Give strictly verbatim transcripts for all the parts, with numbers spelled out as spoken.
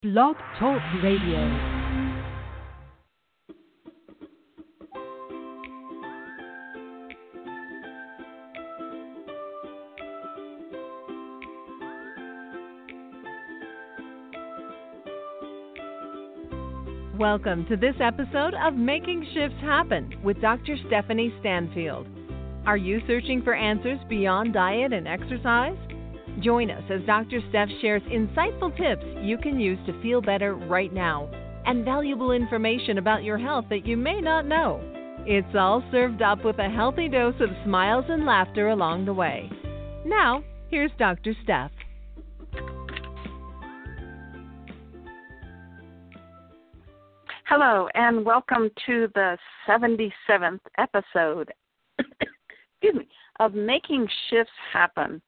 Blog Talk Radio. Welcome to this episode of Making Shifts Happen with Doctor Stephanie Stanfield. Are you searching for answers beyond diet and exercise? Join us as Doctor Steph shares insightful tips you can use to feel better right now and valuable information about your health that you may not know. It's all served up with a healthy dose of smiles and laughter along the way. Now, here's Doctor Steph. Hello, and welcome to the seventy-seventh episode excuse me, of Making Shifts Happen.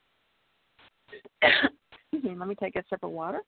Excuse me, let me take a sip of water.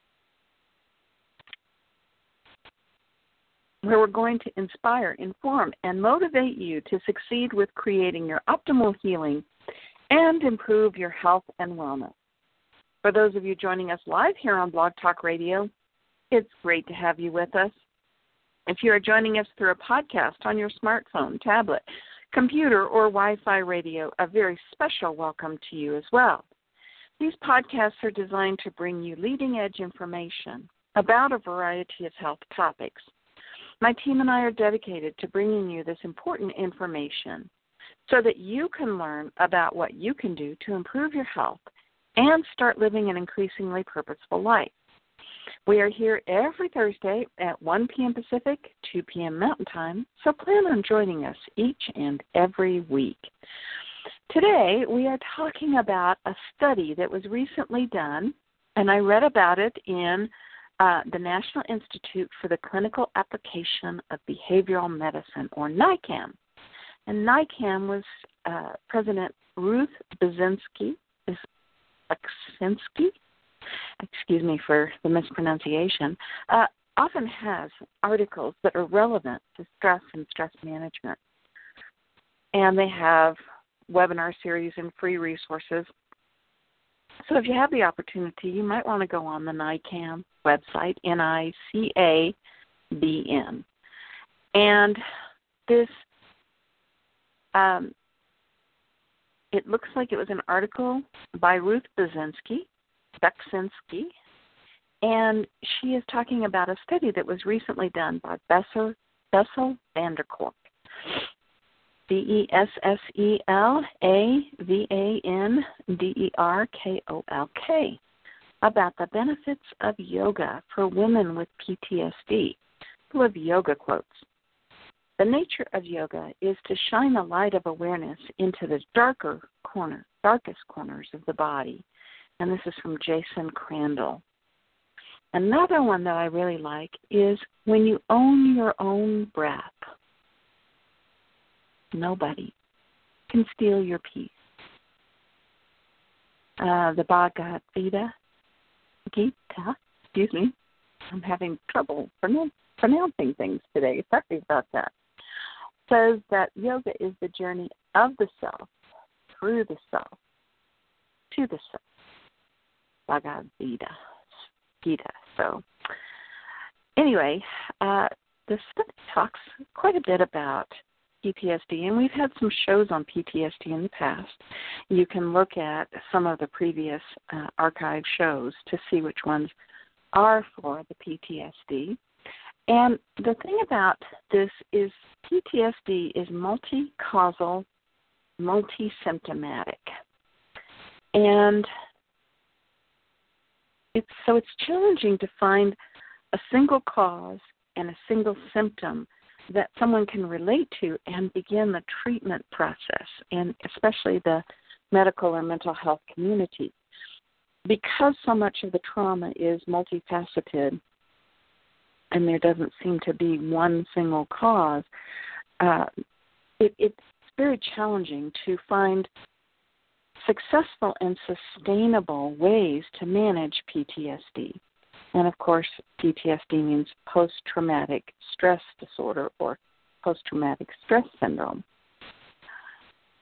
Where we're going to inspire, inform, and motivate you to succeed with creating your optimal healing and improve your health and wellness. For those of you joining us live here on Blog Talk Radio, it's great to have you with us. If you are joining us through a podcast on your smartphone, tablet, computer, or Wi-Fi radio, a very special welcome to you as well. These podcasts are designed to bring you leading-edge information about a variety of health topics. My team and I are dedicated to bringing you this important information so that you can learn about what you can do to improve your health and start living an increasingly purposeful life. We are here every Thursday at one p.m. Pacific, two p.m. Mountain Time, so plan on joining us each and every week. Today, we are talking about a study that was recently done, and I read about it in uh, the National Institute for the Clinical Application of Behavioral Medicine, or NICAM. And NICAM was uh, President Ruth Basinski, Basinski, excuse me for the mispronunciation, uh, often has articles that are relevant to stress and stress management. And they have webinar series and free resources. So if you have the opportunity, you might want to go on the NICAM website, N I C A B N. And this, um, it looks like it was an article by Ruth Basinski, Beksinski, and she is talking about a study that was recently done by Bessel, Bessel van der Kolk, B E S S E L A V A N D E R K O L K, about the benefits of yoga for women with P T S D, full of yoga quotes. The nature of yoga is to shine the light of awareness into the darker corner, darkest corners of the body. And this is from Jason Crandall. Another one that I really like is when you own your own breath, nobody can steal your peace. Uh, the Bhagavad Gita, Gita, excuse me, I'm having trouble pronoun- pronouncing things today. Sorry about that. Says that yoga is the journey of the self, through the self, to the self. Bhagavad Gita. Gita. So, anyway, uh, the study talks quite a bit about P T S D, and we've had some shows on P T S D in the past. You can look at some of the previous uh, archive shows to see which ones are for the P T S D. And the thing about this is P T S D is multi-causal, multi-symptomatic. And it's, so it's challenging to find a single cause and a single symptom that someone can relate to and begin the treatment process, and especially the medical or mental health community. Because so much of the trauma is multifaceted and there doesn't seem to be one single cause, uh, it, it's very challenging to find successful and sustainable ways to manage P T S D. And, of course, P T S D means post-traumatic stress disorder or post-traumatic stress syndrome.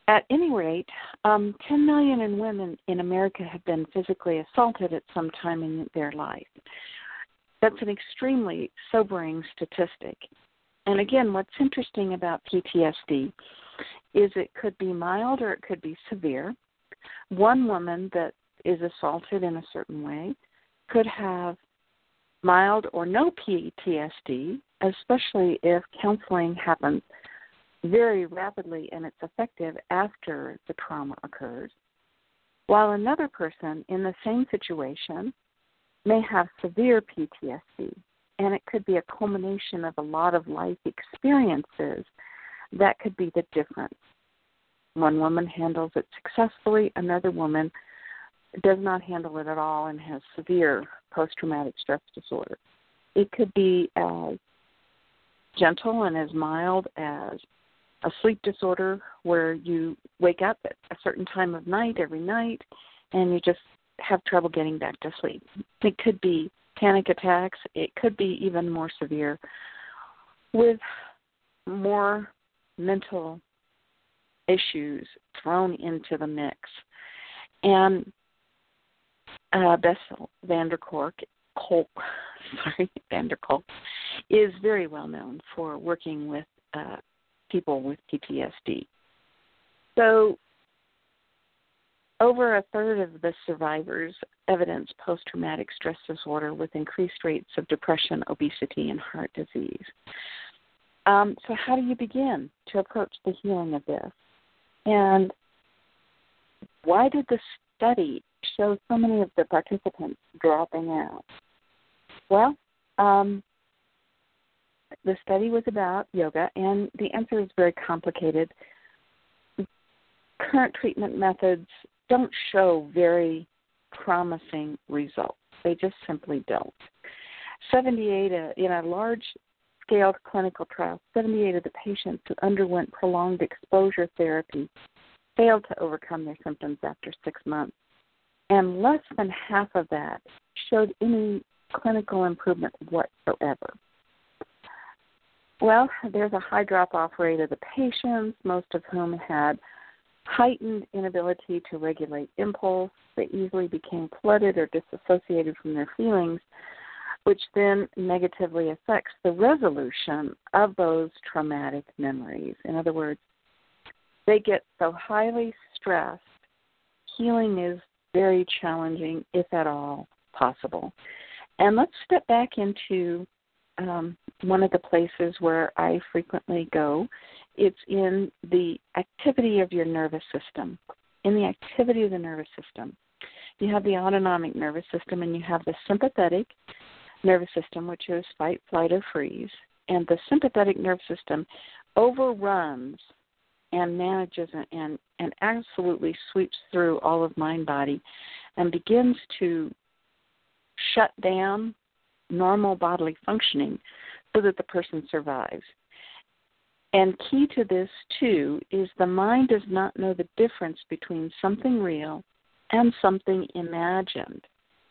At any rate, um, ten million women in America have been physically assaulted at some time in their life. That's an extremely sobering statistic. And again, what's interesting about P T S D is it could be mild or it could be severe. One woman that is assaulted in a certain way could have mild or no P T S D, especially if counseling happens very rapidly and it's effective after the trauma occurs, while another person in the same situation may have severe P T S D, and it could be a culmination of a lot of life experiences that could be the difference. One woman handles it successfully, another woman does not handle it at all and has severe post-traumatic stress disorder. It could be as gentle and as mild as a sleep disorder where you wake up at a certain time of night every night and you just have trouble getting back to sleep. It could be panic attacks. It could be even more severe with more mental issues thrown into the mix. And uh, Bessel van der Kolk, Kolk, sorry, van der Kolk, is very well known for working with uh, people with P T S D. So over a third of the survivors evidence post-traumatic stress disorder with increased rates of depression, obesity, and heart disease. Um, so how do you begin to approach the healing of this? And why did the study show so many of the participants dropping out? Well, um, the study was about yoga, and the answer is very complicated. Current treatment methods don't show very promising results. They just simply don't. seventy-eight, uh, in a large-scale clinical trial, seventy-eight of the patients who underwent prolonged exposure therapy failed to overcome their symptoms after six months, and less than half of that showed any clinical improvement whatsoever. Well, there's a high drop-off rate of the patients, most of whom had heightened inability to regulate impulse. They easily became flooded or disassociated from their feelings, which then negatively affects the resolution of those traumatic memories. In other words, they get so highly stressed, healing is very challenging, if at all possible. And let's step back into um, one of the places where I frequently go. It's in the activity of your nervous system. In the activity of the nervous system, you have the autonomic nervous system and you have the sympathetic nervous system, which is fight, flight, or freeze. And the sympathetic nervous system overruns and manages and, and absolutely sweeps through all of mind, body, and begins to shut down normal bodily functioning so that the person survives. And key to this, too, is the mind does not know the difference between something real and something imagined.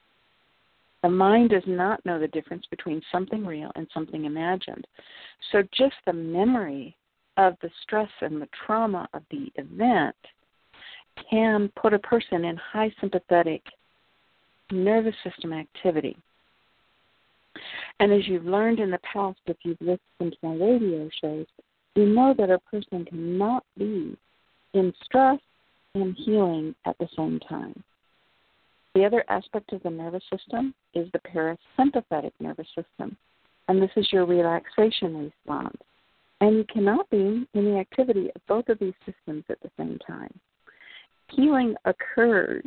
The mind does not know the difference between something real and something imagined. So just the memory of the stress and the trauma of the event can put a person in high sympathetic nervous system activity. And as you've learned in the past, if you've listened to my radio shows, you know that a person cannot be in stress and healing at the same time. The other aspect of the nervous system is the parasympathetic nervous system, and this is your relaxation response. And you cannot be in the activity of both of these systems at the same time. Healing occurs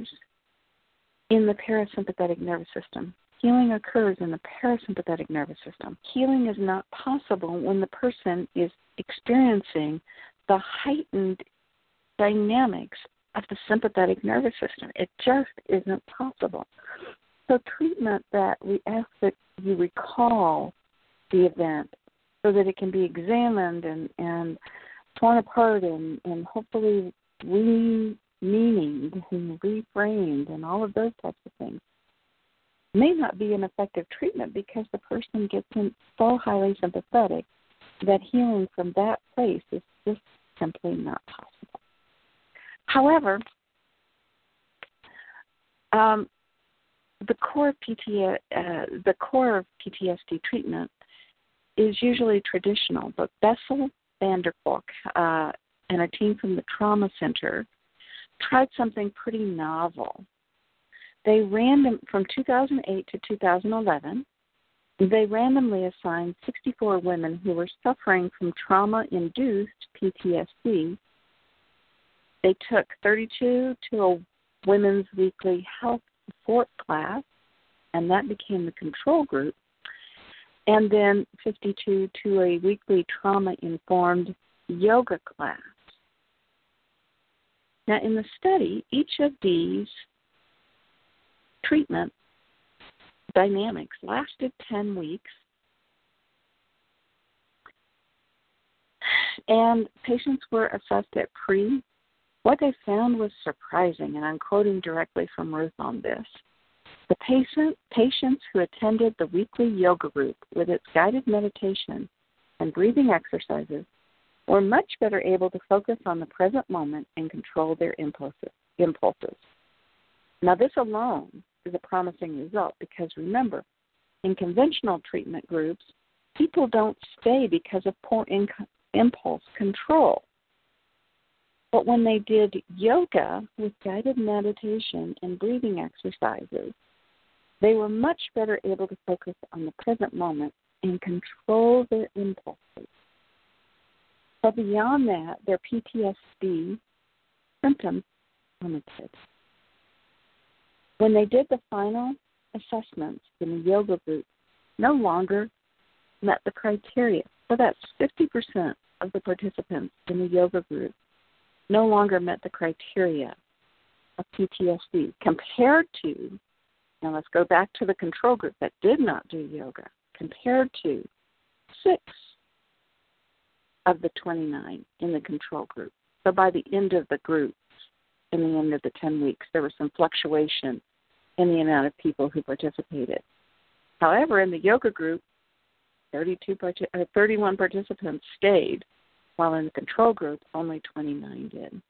in the parasympathetic nervous system. Healing occurs in the parasympathetic nervous system. Healing is not possible when the person is experiencing the heightened dynamics of the sympathetic nervous system. It just isn't possible. So treatment that we ask that you recall the event so that it can be examined and, and torn apart and, and hopefully re-meaninged and reframed and all of those types of things may not be an effective treatment because the person gets in so highly sympathetic that healing from that place is just simply not possible. However, um, the core of P T S, uh, the core of P T S D treatment is usually traditional, but Bessel van der Kolk uh, and a team from the Trauma Center tried something pretty novel. They random from two thousand eight to two thousand eleven, they randomly assigned sixty-four women who were suffering from trauma-induced P T S D. They took thirty-two to a women's weekly health support class, and that became the control group, and then fifty-two to a weekly trauma-informed yoga class. Now, in the study, each of these treatment dynamics lasted ten weeks, and patients were assessed at pre. What they found was surprising, and I'm quoting directly from Ruth on this. The patient, patients who attended the weekly yoga group with its guided meditation and breathing exercises were much better able to focus on the present moment and control their impulses. impulses. Now, this alone is a promising result because, remember, in conventional treatment groups, people don't stay because of poor in- impulse control. But when they did yoga with guided meditation and breathing exercises, they were much better able to focus on the present moment and control their impulses. But beyond that, their P T S D symptoms limited. When they did the final assessments in the yoga group, no longer met the criteria. So that's fifty percent of the participants in the yoga group no longer met the criteria of P T S D compared to, now let's go back to the control group that did not do yoga, compared to six of the twenty-nine in the control group. So by the end of the group, in the end of the ten weeks, there was some fluctuation in the amount of people who participated. However, in the yoga group, thirty-two, uh, thirty-one participants stayed, while in the control group, only twenty-nine did.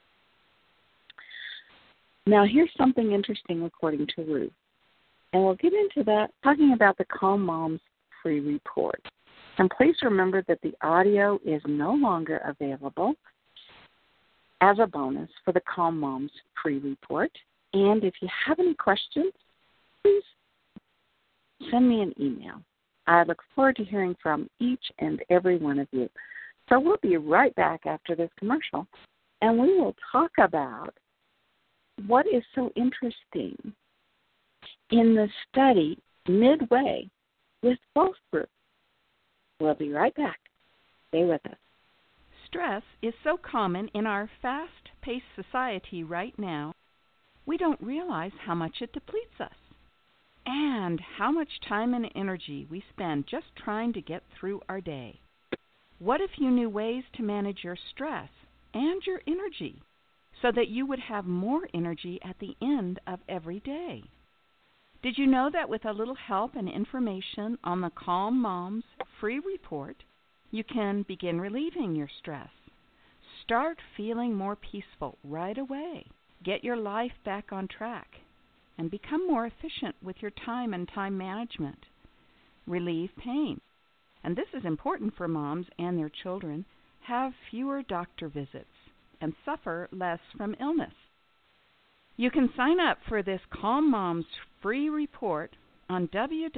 Now, here's something interesting according to Ruth, and we'll get into that, talking about the Calm Moms free report. And please remember that the audio is no longer available as a bonus for the Calm Moms free report. And if you have any questions, please send me an email. I look forward to hearing from each and every one of you. So we'll be right back after this commercial, and we will talk about what is so interesting in the study midway with both groups. We'll be right back. Stay with us. Stress is so common in our fast-paced society right now, we don't realize how much it depletes us and how much time and energy we spend just trying to get through our day. What if you knew ways to manage your stress and your energy so that you would have more energy at the end of every day? Did you know that with a little help and information on the Calm Moms free report, you can begin relieving your stress? Start feeling more peaceful right away. Get your life back on track and become more efficient with your time and time management. Relieve pain. And this is important for moms and their children. Have fewer doctor visits and suffer less from illness. You can sign up for this Calm Moms free report on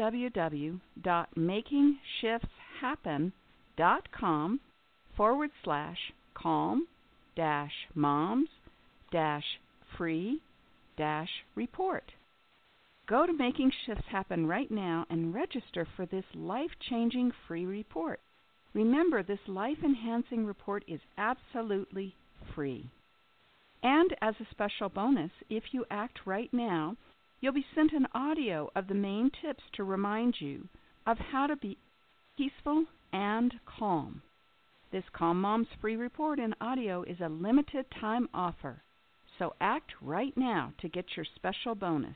www.makingshiftshappen.com forward slash calm dash moms dash free dash report. Go to Making Shifts Happen right now and register for this life-changing free report. Remember, this life-enhancing report is absolutely free. And as a special bonus, if you act right now, you'll be sent an audio of the main tips to remind you of how to be peaceful and calm. This Calm Moms free report in audio is a limited time offer, so act right now to get your special bonus.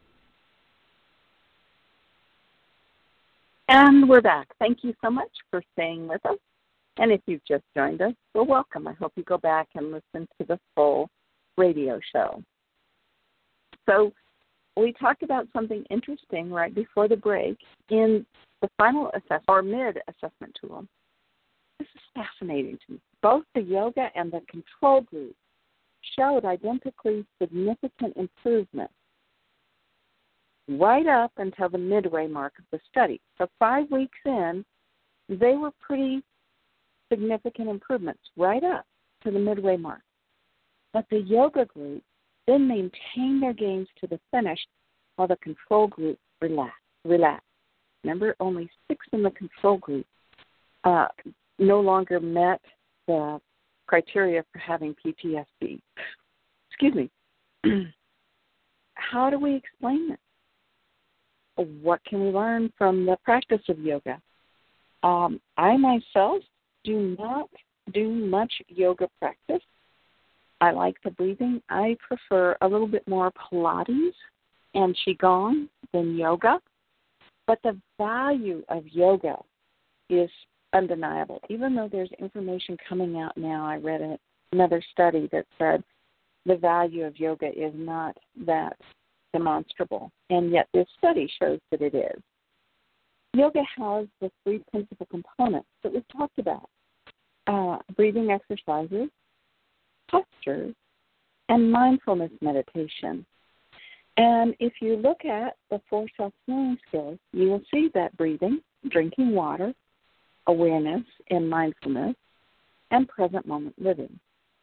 And we're back. Thank you so much for staying with us. And if you've just joined us, well, welcome. I hope you go back and listen to the full radio show. So we talked about something interesting right before the break in the final assessment or mid-assessment tool. This is fascinating to me. Both the yoga and the control group showed identically significant improvement right up until the midway mark of the study. So five weeks in, they were pretty significant improvements right up to the midway mark. But the yoga group then maintained their gains to the finish while the control group relaxed. relaxed. Remember, only six in the control group uh, no longer met the criteria for having P T S D. Excuse me. How do we explain this? What can we learn from the practice of yoga? Um, I myself do not do much yoga practice. I like the breathing. I prefer a little bit more Pilates and Qigong than yoga. But the value of yoga is undeniable. Even though there's information coming out now, I read a, another study that said the value of yoga is not that demonstrable, and yet this study shows that it is. Yoga has the three principal components that we've talked about, uh, breathing exercises, postures, and mindfulness meditation. And if you look at the four self-healing skills, you will see that breathing, drinking water, awareness and mindfulness, and present moment living.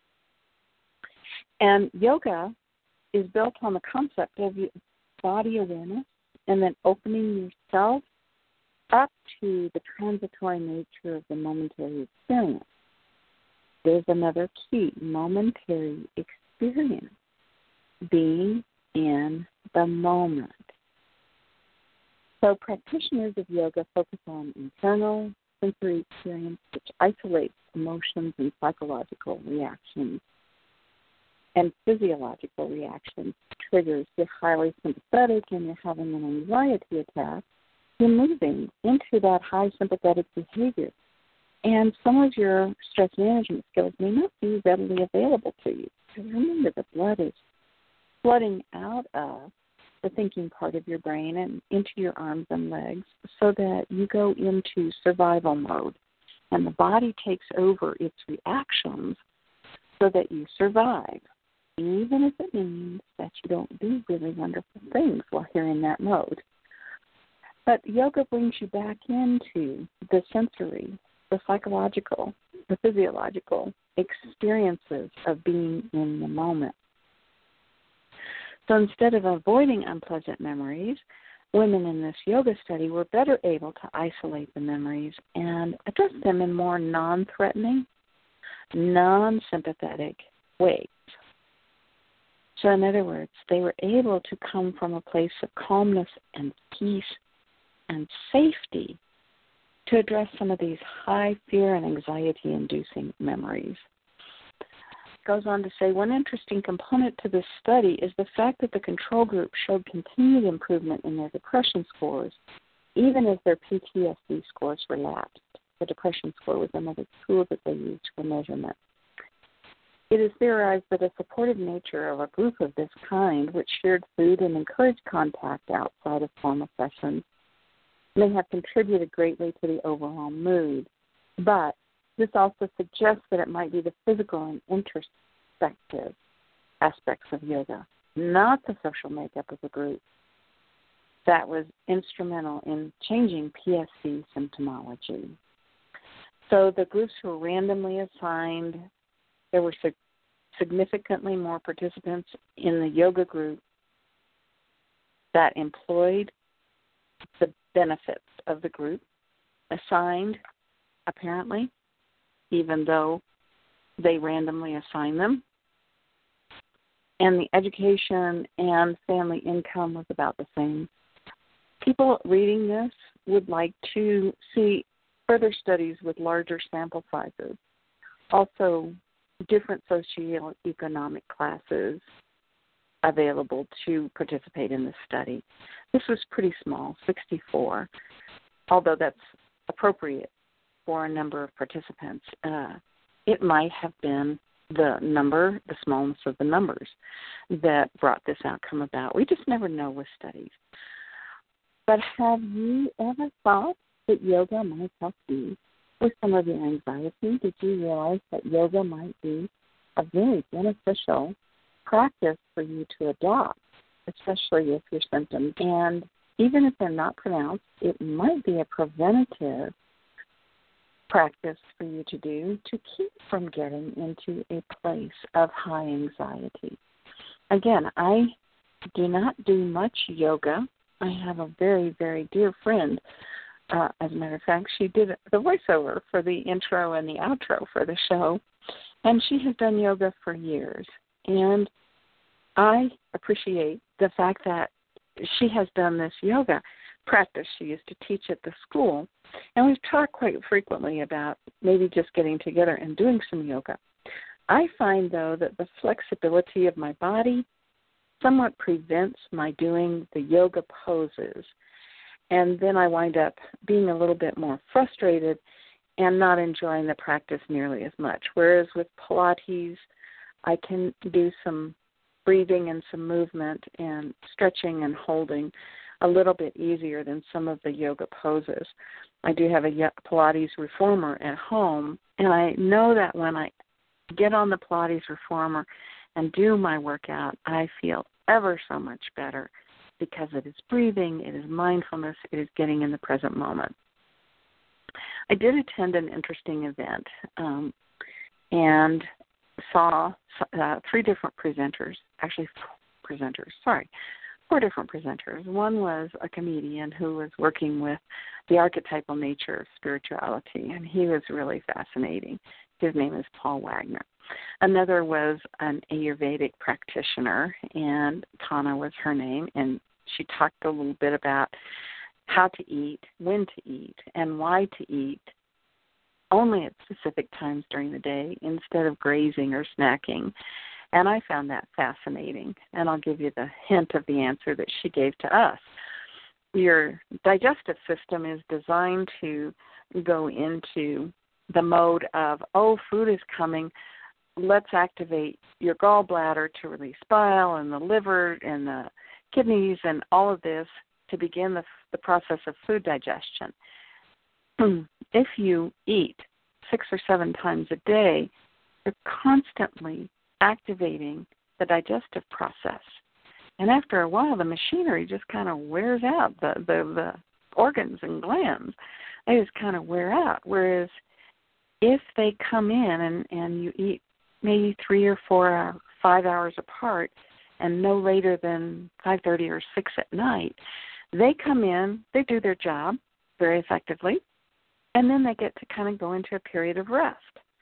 And yoga is built on the concept of body awareness and then opening yourself up to the transitory nature of the momentary experience. There's another key, momentary experience, being in the moment. So practitioners of yoga focus on internal sensory experience, which isolates emotions and psychological reactions and physiological reactions, triggers. You're highly sympathetic and you're having an anxiety attack. You're moving into that high sympathetic behavior. And some of your stress management skills may not be readily available to you. So remember, the blood is flooding out of the thinking part of your brain and into your arms and legs so that you go into survival mode. And the body takes over its reactions so that you survive, even if it means that you don't do really wonderful things while you're in that mode. But yoga brings you back into the sensory, the psychological, the physiological experiences of being in the moment. So instead of avoiding unpleasant memories, women in this yoga study were better able to isolate the memories and address them in more non-threatening, non-sympathetic ways. So in other words, they were able to come from a place of calmness and peace and safety to address some of these high fear and anxiety-inducing memories. Goes on to say, one interesting component to this study is the fact that the control group showed continued improvement in their depression scores, even as their P T S D scores relapsed. The depression score was another tool that they used for measurement. It is theorized that a supportive nature of a group of this kind, which shared food and encouraged contact outside of formal sessions, may have contributed greatly to the overall mood. But this also suggests that it might be the physical and introspective aspects of yoga, not the social makeup of the group, that was instrumental in changing P S D symptomology. So the groups were randomly assigned. There were significantly more participants in the yoga group that employed the benefits of the group, assigned, apparently, even though they randomly assign them. And the education and family income was about the same. People reading this would like to see further studies with larger sample sizes. Also, different socioeconomic classes available to participate in this study. This was pretty small, sixty-four, although that's appropriate for a number of participants. Uh, it might have been the number, the smallness of the numbers that brought this outcome about. We just never know with studies. But have you ever thought that yoga might help you with some of your anxiety? Did you realize that yoga might be a very beneficial practice for you to adopt, especially if your symptoms, and even if they're not pronounced, it might be a preventative practice for you to do to keep from getting into a place of high anxiety. Again, I do not do much yoga. I have a very, very dear friend. Uh, as a matter of fact, she did the voiceover for the intro and the outro for the show, and she has done yoga for years. And I appreciate the fact that she has done this yoga practice. She used to teach at the school, and we've talked quite frequently about maybe just getting together and doing some yoga. I find, though, that the flexibility of my body somewhat prevents my doing the yoga poses, and then I wind up being a little bit more frustrated and not enjoying the practice nearly as much. Whereas with Pilates, I can do some breathing and some movement and stretching and holding a little bit easier than some of the yoga poses. I do have a Pilates reformer at home, and I know that when I get on the Pilates reformer and do my workout, I feel ever so much better because it is breathing, it is mindfulness, it is getting in the present moment. I did attend an interesting event um, and saw uh, three different presenters, actually four presenters, sorry, four different presenters. One was a comedian who was working with the archetypal nature of spirituality, and he was really fascinating. His name is Paul Wagner. Another was an Ayurvedic practitioner, and Tana was her name, and she talked a little bit about how to eat, when to eat, and why to eat only at specific times during the day instead of grazing or snacking. And I found that fascinating, and I'll give you the hint of the answer that she gave to us. Your digestive system is designed to go into the mode of, oh, food is coming, let's activate your gallbladder to release bile and the liver and the kidneys and all of this to begin the, the process of food digestion. If you eat six or seven times a day, you're constantly activating the digestive process. And after a while, the machinery just kind of wears out, the, the, the organs and glands. They just kind of wear out. Whereas if they come in and, and you eat maybe three or four or five hours apart and no later than five thirty or six at night, they come in, they do their job very effectively, and then they get to kind of go into a period of rest.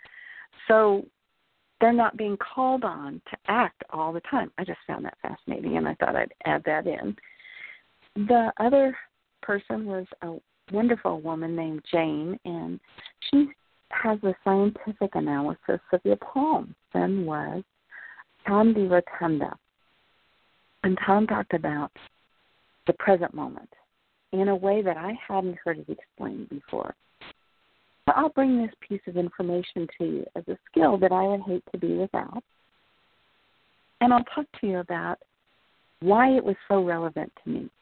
So they're not being called on to act all the time. I just found that fascinating, and I thought I'd add that in. The other person was a wonderful woman named Jane, and she has a scientific analysis of your palm. Then was Tom DiRotunda. And Tom talked about the present moment in a way that I hadn't heard it explained before. So I'll bring this piece of information to you as a skill that I would hate to be without. And I'll talk to you about why it was so relevant to me.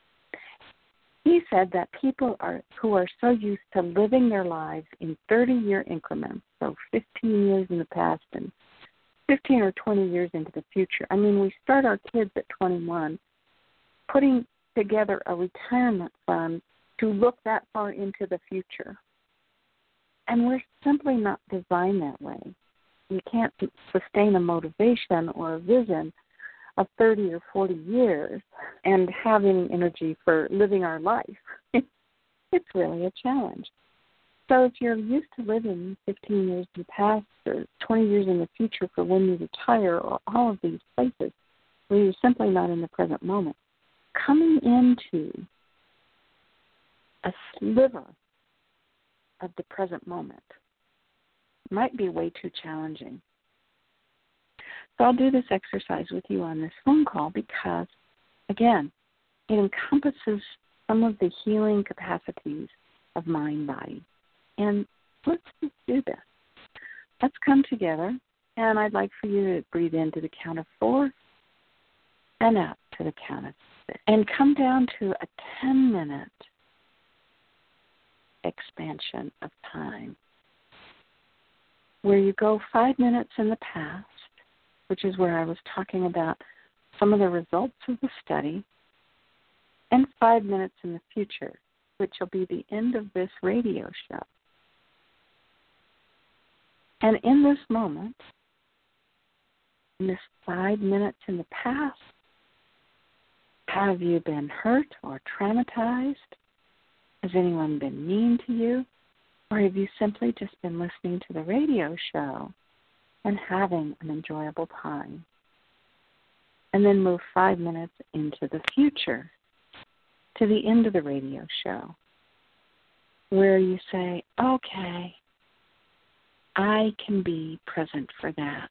He said that people are who are so used to living their lives in thirty-year increments, so fifteen years in the past and fifteen or twenty years into the future. I mean, we start our kids at twenty-one, putting together a retirement fund to look that far into the future. And we're simply not designed that way. You can't sustain a motivation or a vision of thirty or forty years and have any energy for living our life. It's really a challenge. So if you're used to living fifteen years in the past or twenty years in the future for when you retire or all of these places where you're simply not in the present moment, coming into a sliver of the present moment might be way too challenging. So I'll do this exercise with you on this phone call because, again, it encompasses some of the healing capacities of mind, body. And let's just do this. Let's come together And I'd like for you to breathe in to the count of four and out to the count of six. And come down to a ten-minute expansion of time where you go five minutes in the past, which is where I was talking about some of the results of the study, and five minutes in the future, which will be the end of this radio show. And in this moment, in this five minutes in the past, have you been hurt or traumatized? Has anyone been mean to you? Or have you simply just been listening to the radio show and having an enjoyable time? And then move five minutes into the future, to the end of the radio show, where you say, okay, I can be present for that.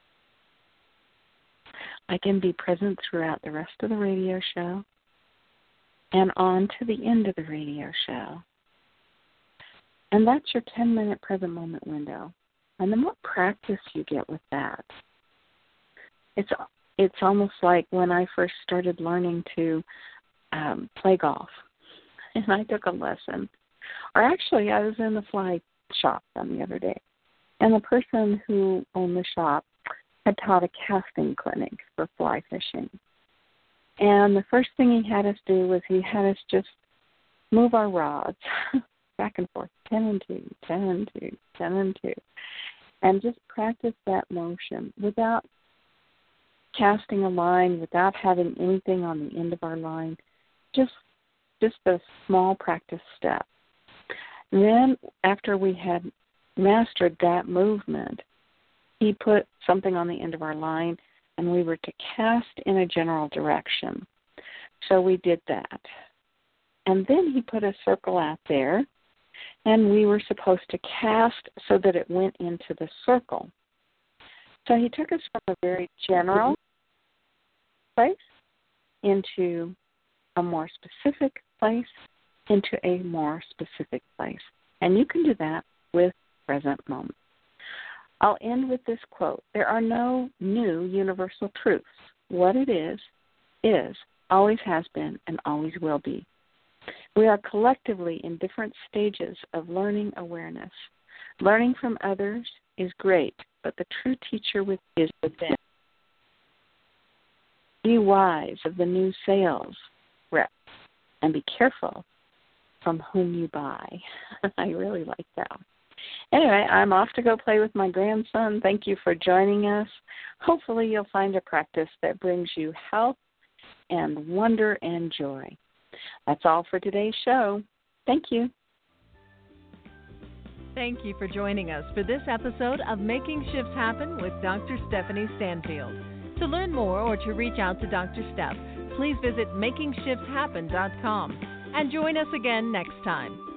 I can be present throughout the rest of the radio show and on to the end of the radio show. And that's your ten-minute present moment window. And the more practice you get with that, it's it's almost like when I first started learning to um, play golf, and I took a lesson. Or actually, I was in the fly shop on the other day, and the person who owned the shop had taught a casting clinic for fly fishing. And the first thing he had us do was he had us just move our rods back and forth, ten and two, ten and two, ten and two, and just practice that motion without casting a line, without having anything on the end of our line, just just a small practice step. Then after we had mastered that movement, he put something on the end of our line, and we were to cast in a general direction. So we did that. And then he put a circle out there, and we were supposed to cast so that it went into the circle. So he took us from a very general place into a more specific place, into a more specific place. And you can do that with present moment. I'll end with this quote. There are no new universal truths. What it is, is, always has been, and always will be. We are collectively in different stages of learning awareness. Learning from others is great, but the true teacher is within. Be wise of the new sales rep, and be careful from whom you buy. I really like that. Anyway, I'm off to go play with my grandson. Thank you for joining us. Hopefully you'll find a practice that brings you health and wonder and joy. That's all for today's show. Thank you. Thank you for joining us for this episode of Making Shifts Happen with Doctor Stephanie Stanfield. To learn more or to reach out to Doctor Steph, please visit making shifts happen dot com and join us again next time.